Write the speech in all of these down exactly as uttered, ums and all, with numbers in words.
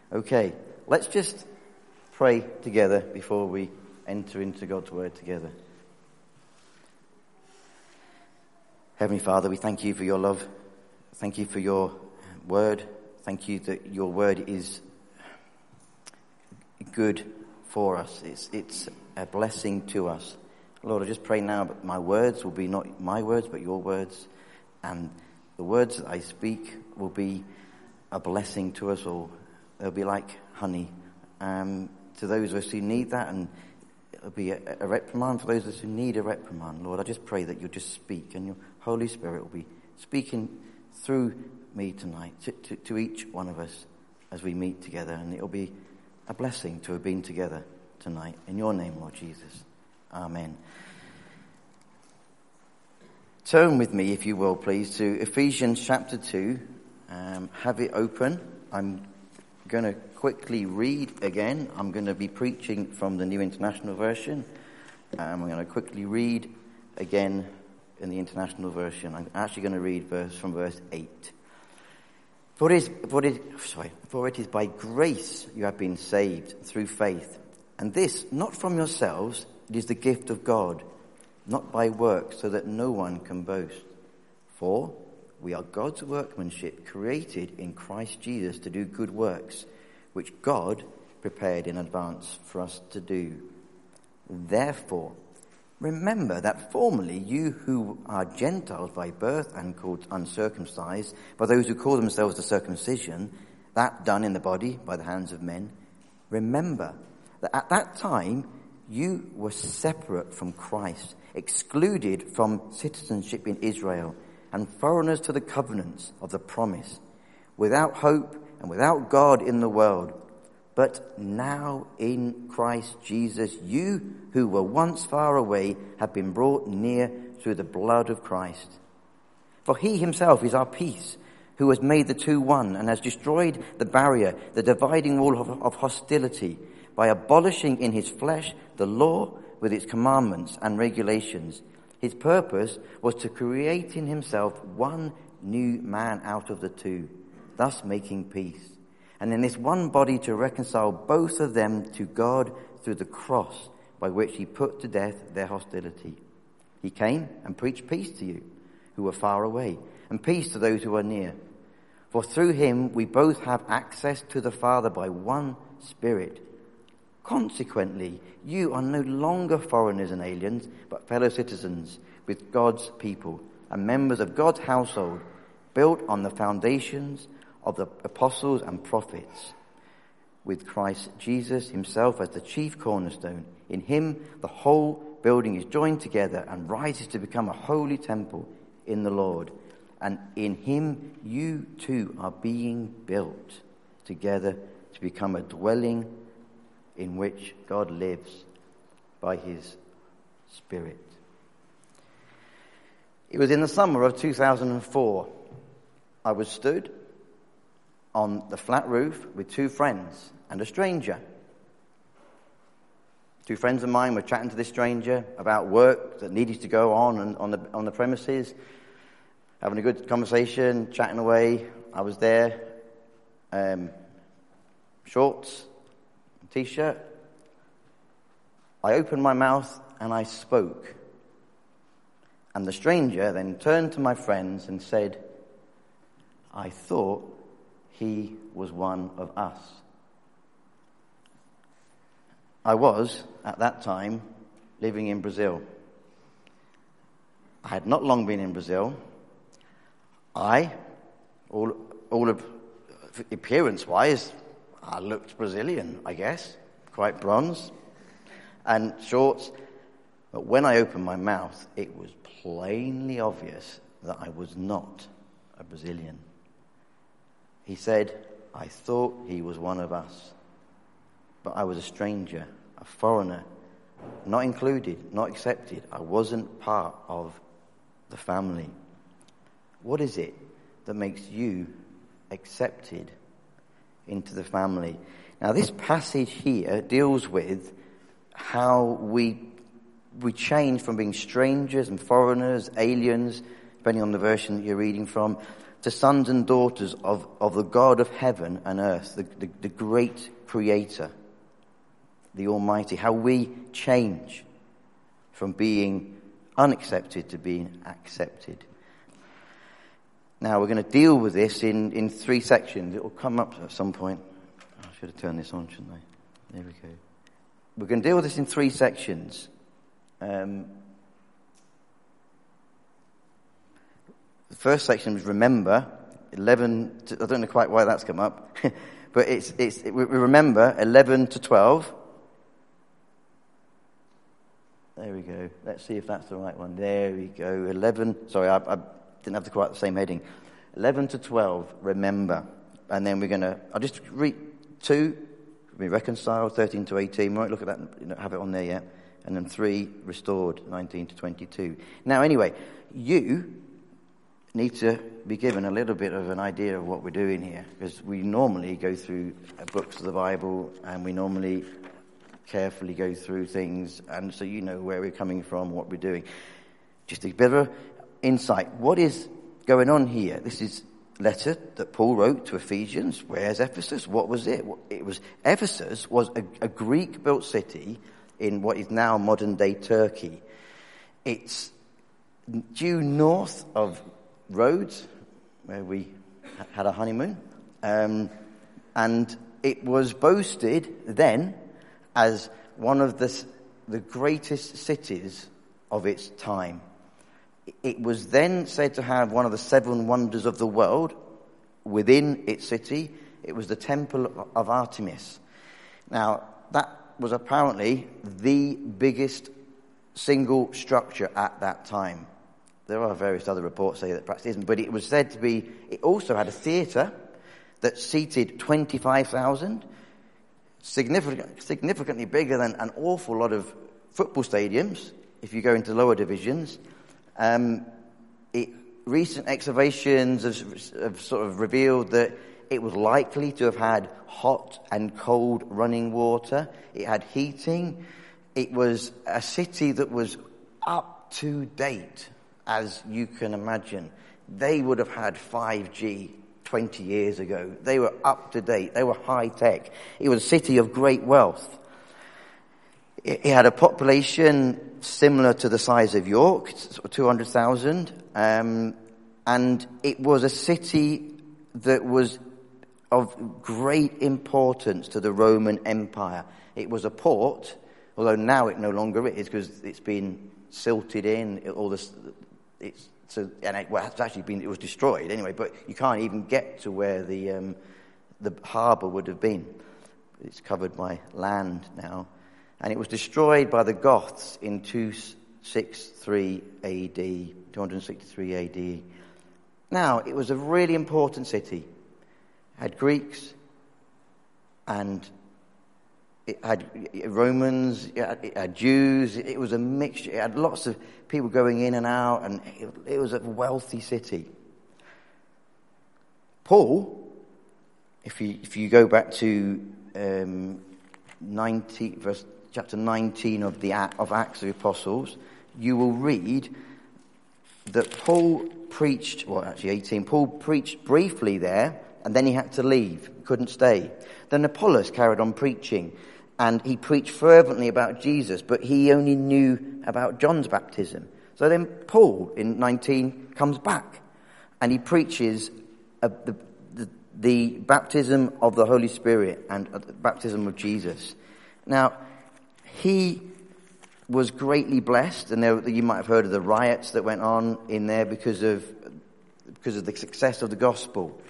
Okay, let's just pray together before we enter into God's word together. Heavenly Father, we thank you for your love. Thank you for your word. Thank you that your word is good for us. It's, it's a blessing to us. Lord, I just pray now that my words will be not my words, but your words. And the words that I speak will be a blessing to us all. They'll be like honey um, to those of us who need that, and it'll be a, a reprimand for those of us who need a reprimand. Lord, I just pray that you'll just speak, and your Holy Spirit will be speaking through me tonight to, to, to each one of us as we meet together, and it'll be a blessing to have been together tonight. In your name, Lord Jesus. Amen. Turn with me, if you will, please, to Ephesians chapter two. Um, have it open. I'm going to quickly read again. I'm going to be preaching from the New International Version. Um, I'm going to quickly read again in the International Version. I'm actually going to read verse from verse eight. For it is, for it, sorry, for it is by grace you have been saved through faith, and this not from yourselves. It is the gift of God, not by works, so that no one can boast. For we are God's workmanship, created in Christ Jesus to do good works, which God prepared in advance for us to do. Therefore, remember that formerly you who are Gentiles by birth and called uncircumcised, by those who call themselves the circumcision, that done in the body by the hands of men, remember that at that time you were separate from Christ, excluded from citizenship in Israel, and foreigners to the covenants of the promise, without hope and without God in the world. But now in Christ Jesus, you who were once far away have been brought near through the blood of Christ. For he himself is our peace, who has made the two one and has destroyed the barrier, the dividing wall of, of hostility, by abolishing in his flesh the law with its commandments and regulations. His purpose was to create in himself one new man out of the two, thus making peace, and in this one body to reconcile both of them to God through the cross, by which he put to death their hostility. He came and preached peace to you who were far away, and peace to those who are near. For through him we both have access to the Father by one Spirit. Consequently, you are no longer foreigners and aliens, but fellow citizens with God's people and members of God's household, built on the foundations of the apostles and prophets, with Christ Jesus himself as the chief cornerstone. In him, the whole building is joined together and rises to become a holy temple in the Lord. And in him, you too are being built together to become a dwelling in which God lives by his Spirit. It was in the summer of two thousand four. I was stood on the flat roof with two friends and a stranger. Two friends of mine were chatting to this stranger about work that needed to go on and on the on the premises, having a good conversation, chatting away. I was there, um, shorts, T-shirt. I opened my mouth and I spoke. And the stranger then turned to my friends and said, I thought he was one of us. I was, at that time, living in Brazil. I had not long been in Brazil. I, all, all of appearance-wise, I looked Brazilian, I guess, quite bronze, and shorts. But when I opened my mouth, it was plainly obvious that I was not a Brazilian. He said, I thought he was one of us. But I was a stranger, a foreigner, not included, not accepted. I wasn't part of the family. What is it that makes you accepted into the family? Now, this passage here deals with how we we change from being strangers and foreigners, aliens, depending on the version that you're reading from, to sons and daughters of, of the God of heaven and earth, the, the, the great creator, the Almighty, how we change from being unaccepted to being accepted. Now we're going to deal with this in, in three sections. It will come up at some point. I should have turned this on, shouldn't I? There we go. We're going to deal with this in three sections. Um, the first section was remember, eleven to, I don't know quite why that's come up, but it's, it's, it, we remember eleven to twelve. There we go. Let's see if that's the right one. There we go. eleven, sorry, I, I didn't have the quite the same heading. eleven to twelve, remember. And then we're going to, I'll just read two, be reconciled, thirteen to eighteen. We won't look at that, you know, have it on there yet. And then three, restored, nineteen to twenty-two. Now anyway, you need to be given a little bit of an idea of what we're doing here. Because we normally go through books of the Bible and we normally carefully go through things, and so you know where we're coming from, what we're doing. Just a bit of insight. What is going on here? This is a letter that Paul wrote to Ephesians. Where's Ephesus? What was it? It was Ephesus was a, a Greek-built city in what is now modern-day Turkey. It's due north of Rhodes, where we had a honeymoon, um, and it was boasted then as one of the, the greatest cities of its time. It was then said to have one of the seven wonders of the world within its city. It was the Temple of Artemis. Now, that was apparently the biggest single structure at that time. There are various other reports saying that perhaps it isn't, but it was said to be, it also had a theatre that seated twenty-five thousand. Significant, significantly bigger than an awful lot of football stadiums, if you go into lower divisions. Um, it, recent excavations have, have sort of revealed that it was likely to have had hot and cold running water. It had heating. It was a city that was up to date, as you can imagine. They would have had five G twenty years ago. They were up to date. They were high tech. It was a city of great wealth. It, it had a population similar to the size of York, sort of two hundred thousand. Um, and it was a city that was of great importance to the Roman Empire. It was a port, although now it no longer is because it's been silted in. It, all this, it's So, and it, well, it's actually been, it was destroyed anyway, but you can't even get to where the um, the harbour would have been. It's covered by land now. And it was destroyed by the Goths in two sixty-three A D, two sixty-three A D. Now, it was a really important city. It had Greeks and it had Romans, it had, it had Jews. It was a mixture. It had lots of people going in and out, and it, it was a wealthy city. Paul, if you if you go back to um, ninety, verse chapter nineteen of the of Acts of the Apostles, you will read that Paul preached. Well, actually, eighteen. Paul preached briefly there, and then he had to leave. Couldn't stay. Then Apollos carried on preaching. And he preached fervently about Jesus, but he only knew about John's baptism. So then Paul, in nineteen, comes back, and he preaches uh, the, the, the baptism of the Holy Spirit and uh, the baptism of Jesus. Now, he was greatly blessed, and there, you might have heard of the riots that went on in there because of because of the success of the gospel.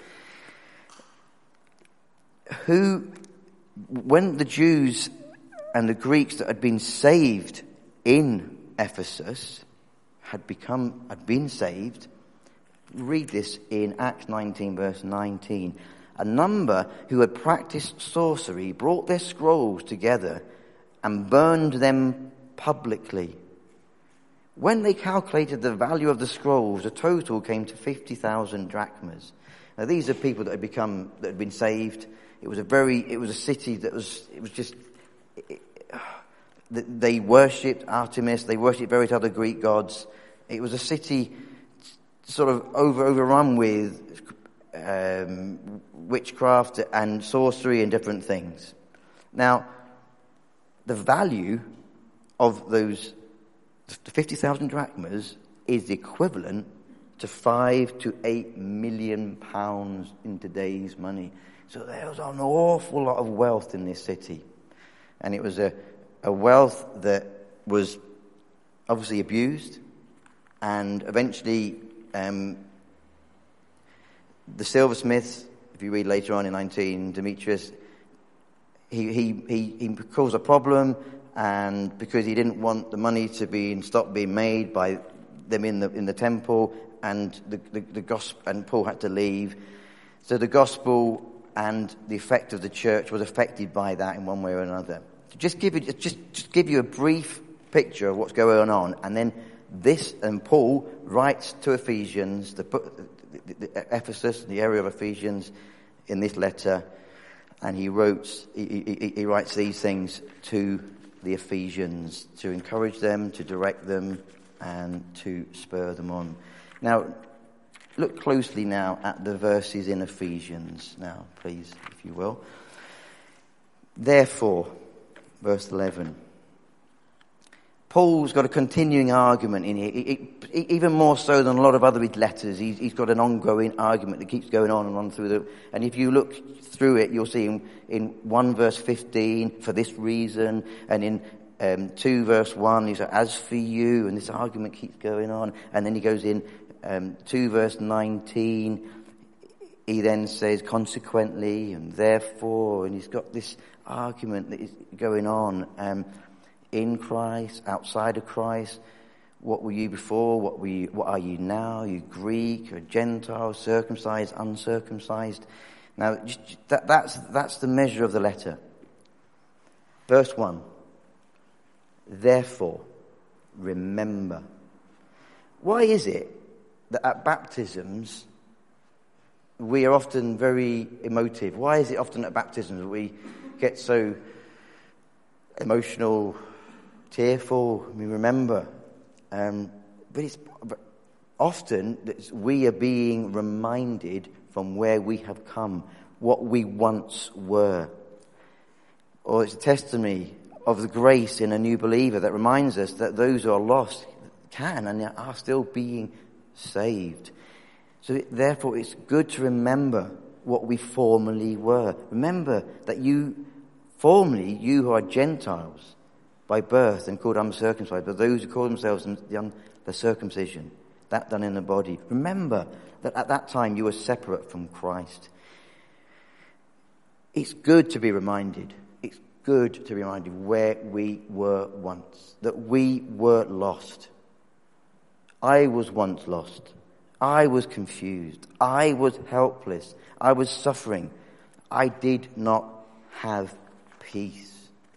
Who... When the Jews and the Greeks that had been saved in Ephesus had become, had been saved, read this in Acts nineteen verse nineteen. A number who had practiced sorcery brought their scrolls together and burned them publicly. When they calculated the value of the scrolls, the total came to fifty thousand drachmas. Now these are people that had become, that had been saved. It was a very, it was a city that was, it was just, it, they worshipped Artemis, they worshipped various other Greek gods. It was a city sort of over overrun with um, witchcraft and sorcery and different things. Now, the value of those fifty thousand drachmas is the equivalent to five to eight million pounds in today's money. So there was an awful lot of wealth in this city. And it was a, a wealth that was obviously abused. And eventually, um, the silversmiths, if you read later on in nineteen, Demetrius, he, he, he, he caused a problem, and because he didn't want the money to be stop being made by them in the in the temple, and the, the, the gospel, and Paul had to leave. So the gospel and the effect of the church was affected by that in one way or another. So just give you just just give you a brief picture of what's going on, and then this, and Paul writes to Ephesians, the, the, the Ephesus, the area of Ephesians, in this letter, and he wrote he, he, he writes these things to the Ephesians to encourage them, to direct them, and to spur them on. Now, look closely now at the verses in Ephesians now, please, if you will. Therefore, verse eleven. Paul's got a continuing argument in here, it, it, even more so than a lot of other letters. He's, he's got an ongoing argument that keeps going on and on through the... And if you look through it, you'll see in, in one verse fifteen, for this reason, and in um, two verse one, he's like, as for you, and this argument keeps going on. And then he goes in um, two verse nineteen, he then says, consequently, and therefore, and he's got this argument that is going on. Um, in Christ, outside of Christ, what were you before, what were you, what are you now? Are you Greek or Gentile, circumcised, uncircumcised? Now, just, that, that's, that's the measure of the letter. Verse one, therefore, remember. Why is it that at baptisms, we are often very emotive? Why is it often at baptisms we get so emotional, tearful? We remember. Um, but it's but often that we are being reminded from where we have come, what we once were. Or it's a testimony of the grace in a new believer that reminds us that those who are lost can and are still being saved. So therefore it's good to remember what we formerly were. Remember that you, formerly, you who are Gentiles by birth and called uncircumcised, but those who call themselves the, the circumcision, that done in the body. Remember that at that time you were separate from Christ. It's good to be reminded. It's good to be reminded where we were once, that we were lost. I was once lost. I was confused. I was helpless. I was suffering. I did not have peace.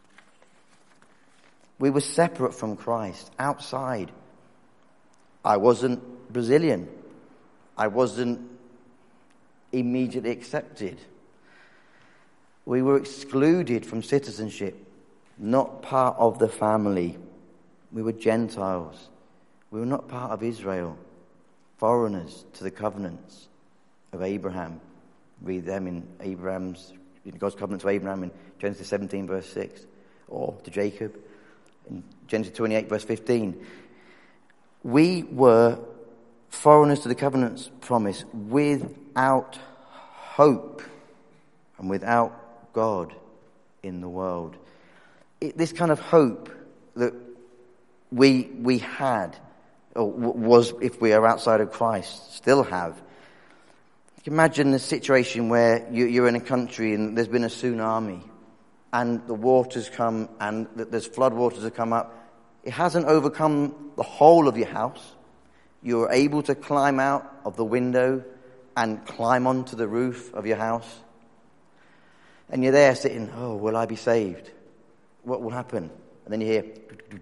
We were separate from Christ, outside. I wasn't Brazilian. I wasn't immediately accepted. We were excluded from citizenship, not part of the family. We were Gentiles. We were not part of Israel, foreigners to the covenants of Abraham. Read them in Abraham's, in God's covenant to Abraham in Genesis seventeen, verse six, or to Jacob in Genesis twenty-eight, verse fifteen. We were foreigners to the covenant's promise, without hope and without God in the world. It, this kind of hope that we we had, or was, if we are outside of Christ, still have. Imagine a situation where you, you're in a country and there's been a tsunami and the waters come and there's flood waters that come up. It hasn't overcome the whole of your house. You're able to climb out of the window and climb onto the roof of your house. And you're there sitting, oh, will I be saved? What will happen? And then you hear,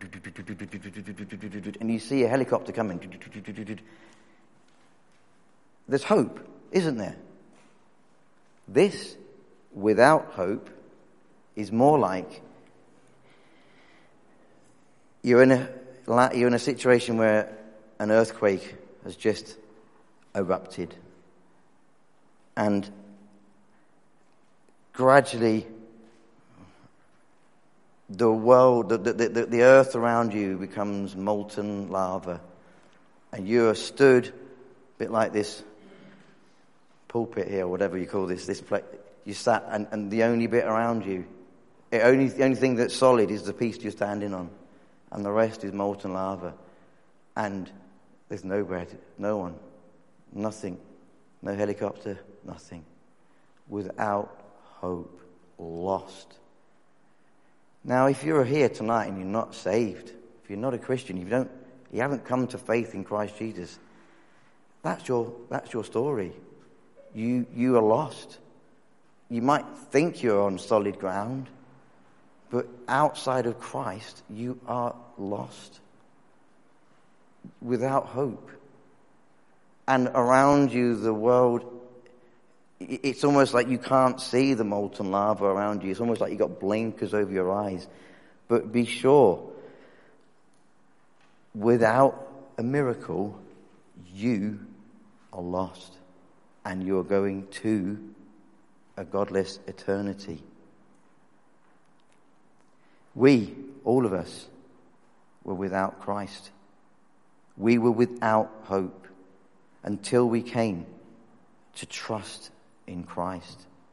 and you see a helicopter coming. There's hope, isn't there? This, without hope, is more like you're in a you're in a situation where an earthquake has just erupted. And gradually, the world, the, the, the, the earth around you becomes molten lava. And you are stood a bit like this pulpit here, or whatever you call this, this place. You sat, and, and the only bit around you, it only, the only thing that's solid is the piece you're standing on. And the rest is molten lava. And there's no bread, no one, nothing, no helicopter, nothing. Without hope, lost. Now, if you're here tonight and you're not saved, if you're not a Christian, if you don't, you haven't come to faith in Christ Jesus, that's your that's your story. You you are lost. You might think you're on solid ground, but outside of Christ, you are lost, without hope. And around you, the world, it's almost like you can't see the molten lava around you. It's almost like you've got blinkers over your eyes. But be sure, without a miracle, you are lost. And you're going to a godless eternity. We, all of us, were without Christ. We were without hope until we came to trust in Christ.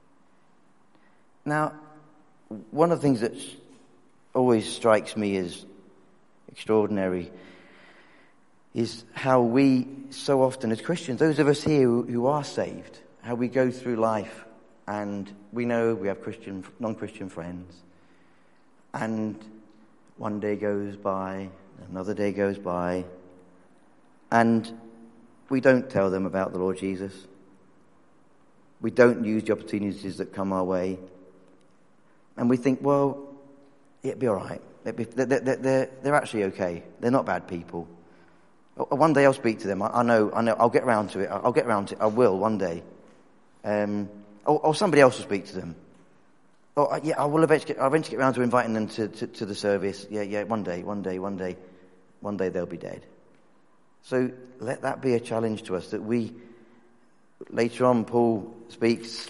Now, one of the things that always strikes me as extraordinary is how we, so often as Christians, those of us here who, who are saved, how we go through life and we know we have Christian, non-Christian friends, and one day goes by, another day goes by, and we don't tell them about the Lord Jesus. We don't use the opportunities that come our way. And we think, well, it'll be all right. They're, they're, they're, they're actually okay. They're not bad people. One day I'll speak to them. I know, I know. I'll get round to it. I'll get round to it. I will one day. Um, or, or somebody else will speak to them. Or yeah, I will eventually, I'll eventually get round to inviting them to, to, to the service. Yeah, yeah. One day, one day, one day, one day they'll be dead. So let that be a challenge to us that we. Later on, Paul speaks.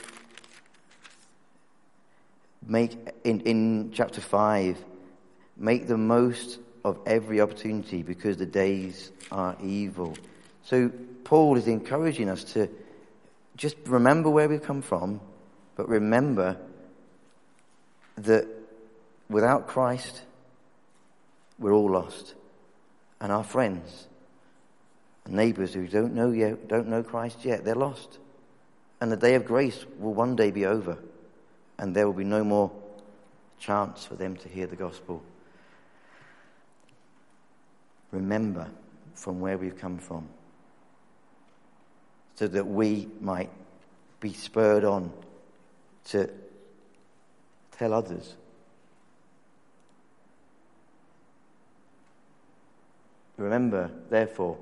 Make in in chapter five. Make the most of every opportunity because the days are evil. So Paul is encouraging us to just remember where we've come from, but remember that without Christ, we're all lost. And our friends, neighbours who don't know yet, don't know Christ yet, they're lost. And the day of grace will one day be over, and there will be no more chance for them to hear the gospel. Remember from where we've come from, so that we might be spurred on to tell others. Remember, therefore,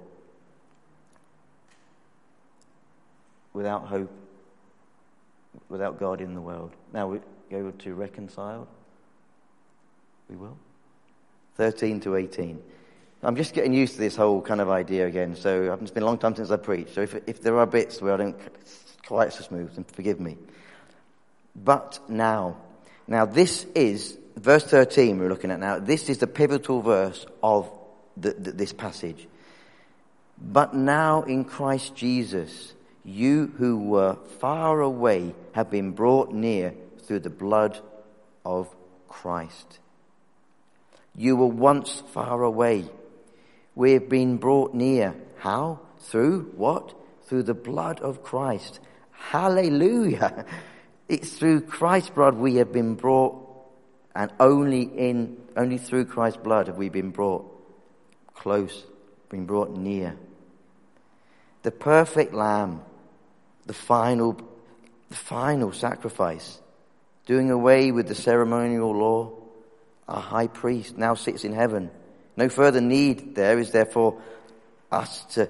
without hope, without God in the world. Now we go to reconciled. We will. thirteen to eighteen. I'm just getting used to this whole kind of idea again, so it's been a long time since I preached. So if if there are bits where I don't quite so smooth, then forgive me. But now, now this is verse thirteen we're looking at now. This is the pivotal verse of the, the, this passage. But now in Christ Jesus, you who were far away have been brought near through the blood of Christ. You were once far away. We have been brought near. How? Through what? Through the blood of Christ. Hallelujah. It's through Christ's blood we have been brought, and only in, only through Christ's blood have we been brought close, been brought near. The perfect Lamb, the final, the final sacrifice, doing away with the ceremonial law. Our high priest now sits in heaven. No further need there is therefore us to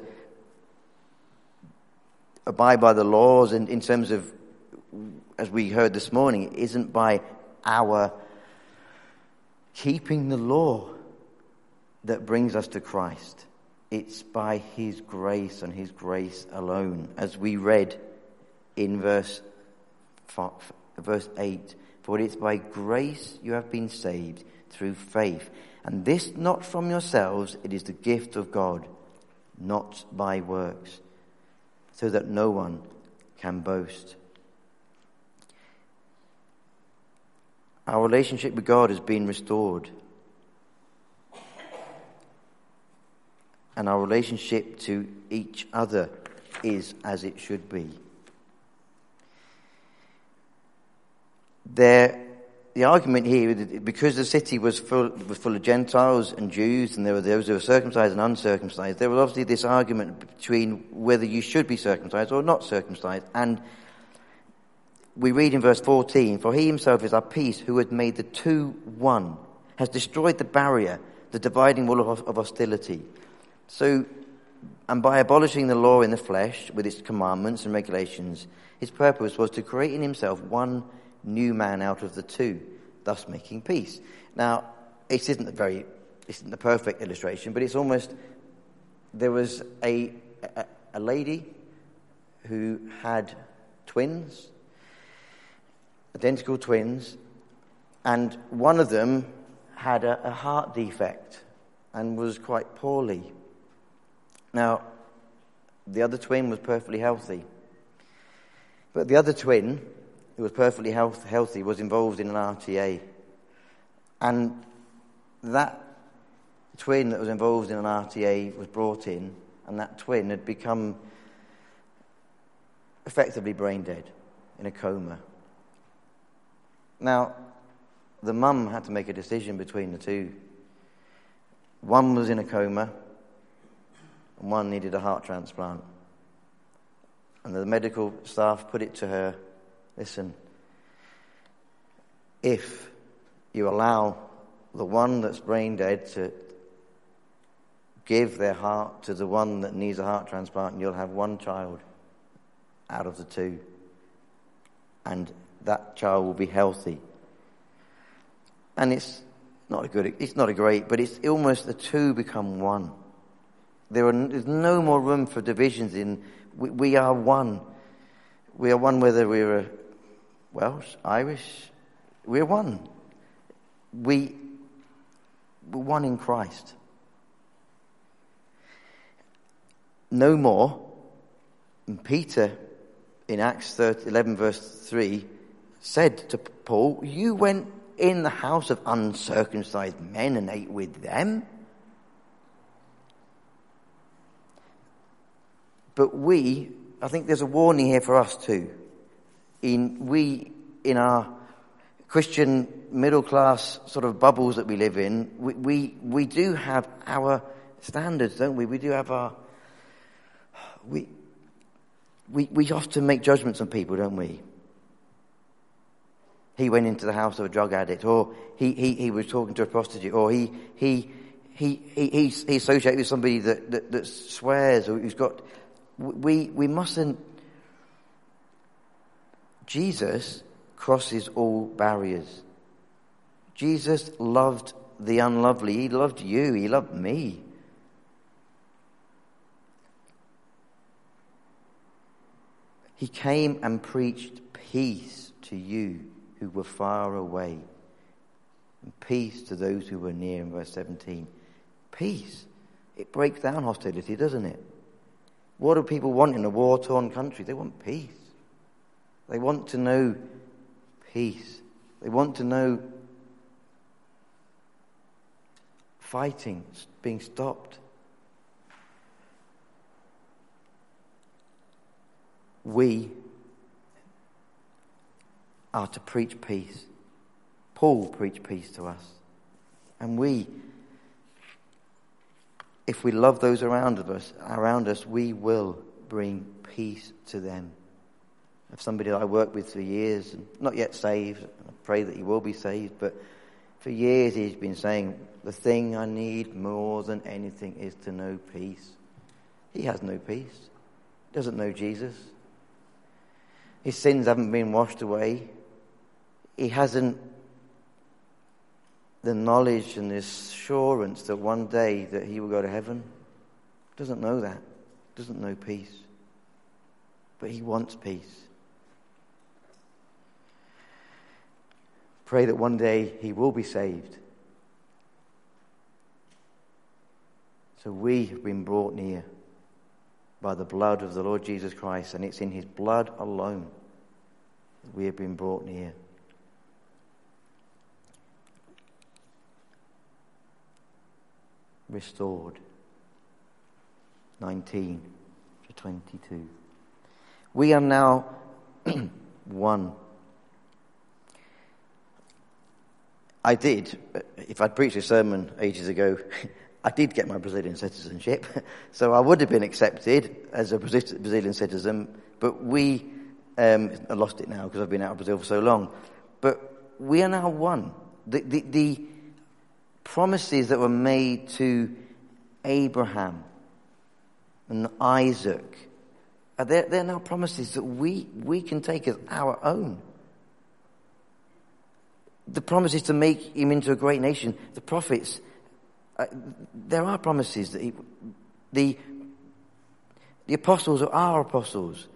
abide by the laws in, in terms of, as we heard this morning, it isn't by our keeping the law that brings us to Christ. It's by his grace and his grace alone. As we read in verse five, verse eight, for it's by grace you have been saved through faith. And this not from yourselves, it is the gift of God, not by works, so that no one can boast. Our relationship with God has been restored. And our relationship to each other is as it should be. There, the argument here, because the city was full, was full of Gentiles and Jews, and there were those who were circumcised and uncircumcised, there was obviously this argument between whether you should be circumcised or not circumcised. And we read in verse fourteen, for he himself is our peace, who had made the two one, has destroyed the barrier, the dividing wall of, of hostility. So, and by abolishing the law in the flesh with its commandments and regulations, his purpose was to create in himself one new man out of the two, thus making peace. Now, it isn't a very, it isn't a perfect illustration, but it's almost, there was a, a, a lady who had twins, identical twins, and one of them had a, a heart defect and was quite poorly. Now, the other twin was perfectly healthy. But the other twin, who was perfectly health, healthy, was involved in an R T A. And that twin that was involved in an R T A was brought in, and that twin had become effectively brain dead, in a coma. Now, the mum had to make a decision between the two. One was in a coma, and one needed a heart transplant. And the medical staff put it to her, listen, if you allow the one that's brain dead to give their heart to the one that needs a heart transplant, you'll have one child out of the two. And that child will be healthy. And it's not a good, it's not a great, but it's almost the two become one. There are, there's no more room for divisions in, we, we are one. We are one whether we're Welsh, Irish, we're one. We, we're one in Christ. No more. And Peter, in Acts eleven verse three, said to Paul, you went in the house of uncircumcised men and ate with them? But we, I think there's a warning here for us too. In we, in our Christian middle class sort of bubbles that we live in, we, we, we do have our standards, don't we? We do have our, we, we, we often make judgments on people, don't we? He went into the house of a drug addict, or he, he, he was talking to a prostitute, or he, he, he, he, he, he associated with somebody that, that, that swears, or who's got, we, we mustn't, Jesus crosses all barriers. Jesus loved the unlovely. He loved you. He loved me. He came and preached peace to you who were far away, and peace to those who were near, in verse seventeen. Peace. It breaks down hostility, doesn't it? What do people want in a war-torn country? They want peace. They want to know peace. They want to know fighting being stopped. We are to preach peace. Paul preached peace to us. And we, if we love those around us, around us, we will bring peace to them. If somebody that I worked with for years, and not yet saved, I pray that he will be saved, but for years he's been saying, the thing I need more than anything is to know peace. He has no peace. He doesn't know Jesus. His sins haven't been washed away. He hasn't the knowledge and the assurance that one day that he will go to heaven. Doesn't know that. Doesn't know peace. But he wants peace. Pray that one day he will be saved. So we have been brought near by the blood of the Lord Jesus Christ, and it's in his blood alone that we have been brought near. Restored. nineteen to twenty-two. We are now one. I did, if I'd preached a sermon ages ago, I did get my Brazilian citizenship, so I would have been accepted as a Brazilian citizen, but we, um, I lost it now because I've been out of Brazil for so long, but we are now one. The, the, the promises that were made to Abraham and Isaac, are they're, they're now promises that we, we can take as our own. The promise is to make him into a great nation. The prophets, uh, there are promises that he, the the apostles are our apostles.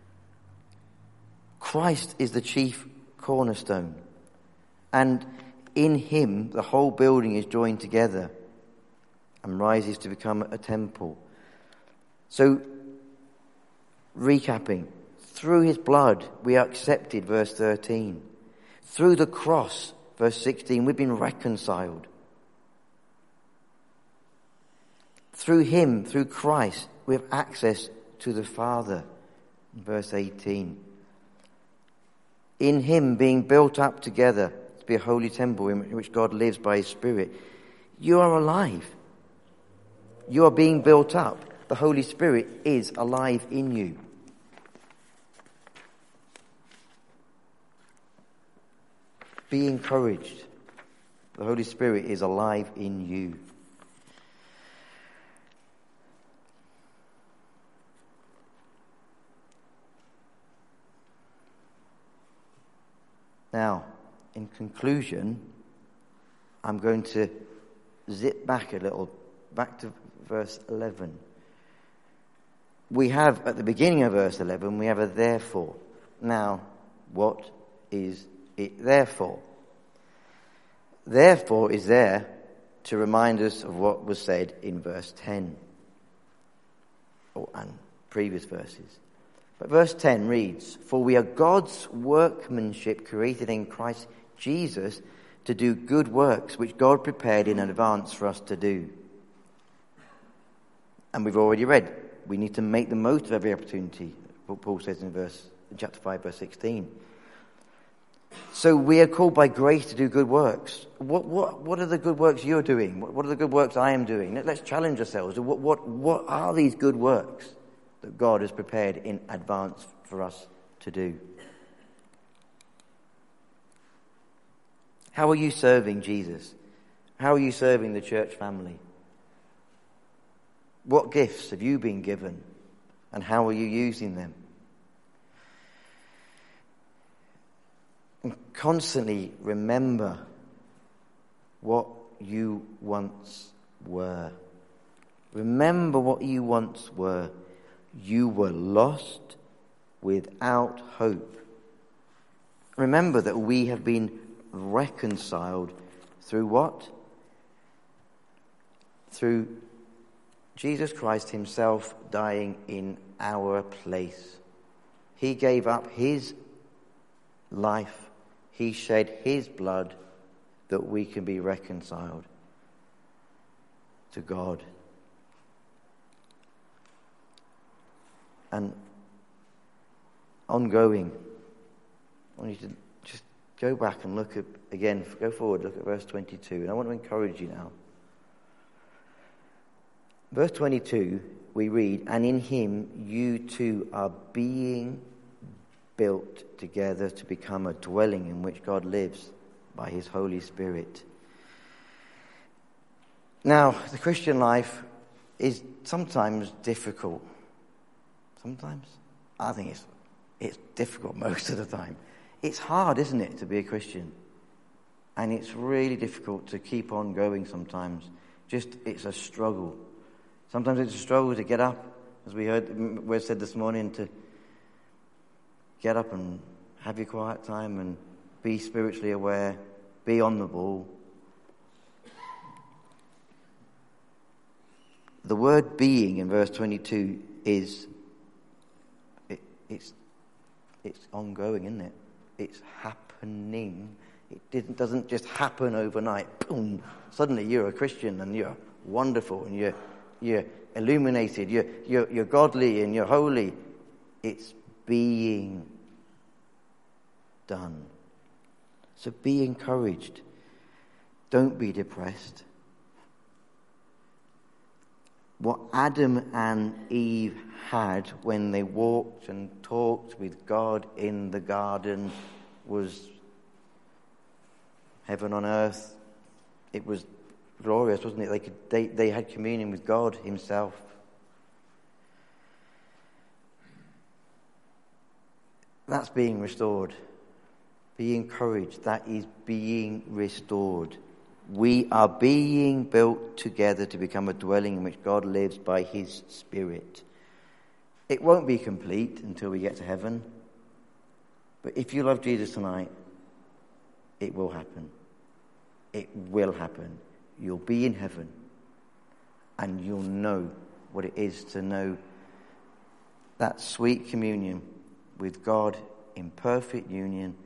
Christ is the chief cornerstone, and in him the whole building is joined together and rises to become a temple. So, recapping, through his blood we are accepted, verse thirteen. Through the cross, verse sixteen, we've been reconciled. Through him, through Christ, we have access to the Father, verse eighteen. In him, being built up together to be a holy temple in which God lives by his Spirit. You are alive. You are being built up. The Holy Spirit is alive in you. Be encouraged. The Holy Spirit is alive in you. Now, in conclusion, I'm going to zip back a little, back to verse eleven. We have, at the beginning of verse eleven, we have a therefore. Now, what is it therefore? Therefore is there to remind us of what was said in verse ten, or, and previous verses. But verse ten reads, "For we are God's workmanship created in Christ Jesus to do good works which God prepared in advance for us to do." And we've already read, we need to make the most of every opportunity, what Paul says in verse in chapter five, verse sixteen. So we are called by grace to do good works. What what what are the good works you're doing? What, what are the good works I am doing? Let's challenge ourselves. What what what are these good works that God has prepared in advance for us to do? How are you serving Jesus? How are you serving the church family? What gifts have you been given, and how are you using them? And constantly remember what you once were. Remember what you once were. You were lost without hope. Remember that we have been reconciled through what? Through Jesus Christ himself dying in our place. He gave up his life. He shed his blood that we can be reconciled to God. And ongoing, I want you to just go back and look at, again, go forward, look at verse twenty-two. And I want to encourage you now. Verse twenty-two, we read, "And in him you two are being built together to become a dwelling in which God lives by his Holy Spirit." Now, the Christian life is sometimes difficult. Sometimes. I think it's it's difficult most of the time. It's hard, isn't it, to be a Christian? And it's really difficult to keep on going sometimes. Just, it's a struggle. Sometimes it's a struggle to get up, as we heard, we said this morning, to get up and have your quiet time and be spiritually aware, be on the ball. The word being in verse twenty-two is, it, it's, it's ongoing, isn't it? It's happening. It didn't, doesn't just happen overnight. Boom! Suddenly you're a Christian and you're wonderful and you're you're illuminated. You're you're you're godly and you're holy. It's being done. So be encouraged. Don't be depressed. What Adam and Eve had when they walked and talked with God in the garden was heaven on earth. It was glorious, wasn't it? They could, they, they had communion with God himself. That's being restored. Be encouraged. That is being restored. We are being built together to become a dwelling in which God lives by his Spirit. It won't be complete until we get to heaven. But if you love Jesus tonight, it will happen. It will happen. You'll be in heaven. And you'll know what it is to know that sweet communion with God in perfect union.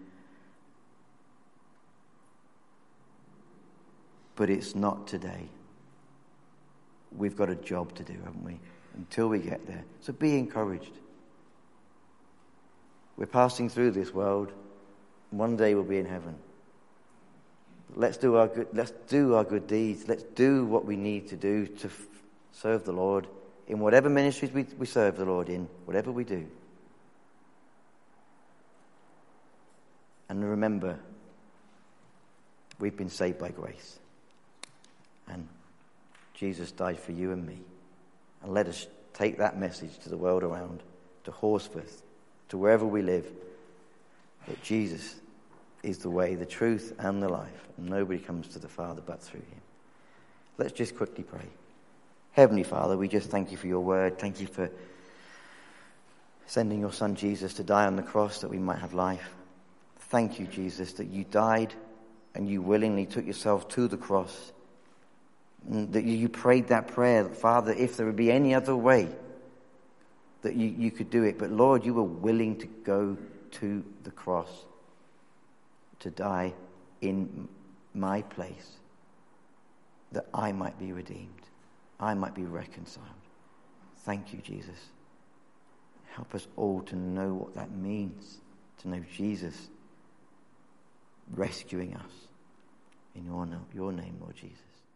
But it's not today. We've got a job to do, haven't we? Until we get there. So be encouraged. We're passing through this world. One day we'll be in heaven. Let's do our good, let's do our good deeds. Let's do what we need to do to f- serve the Lord in whatever ministries we, we serve the Lord in, whatever we do. And remember, we've been saved by grace. And Jesus died for you and me. And let us take that message to the world around, to Horsforth, to wherever we live, that Jesus is the way, the truth, and the life. And nobody comes to the Father but through him. Let's just quickly pray. Heavenly Father, we just thank you for your word. Thank you for sending your son Jesus to die on the cross that we might have life. Thank you, Jesus, that you died and you willingly took yourself to the cross. And that you prayed that prayer, Father, if there would be any other way that you, you could do it. But Lord, you were willing to go to the cross to die in my place, that I might be redeemed, I might be reconciled. Thank you, Jesus. Help us all to know what that means, to know Jesus rescuing us. In your, your name, Lord Jesus.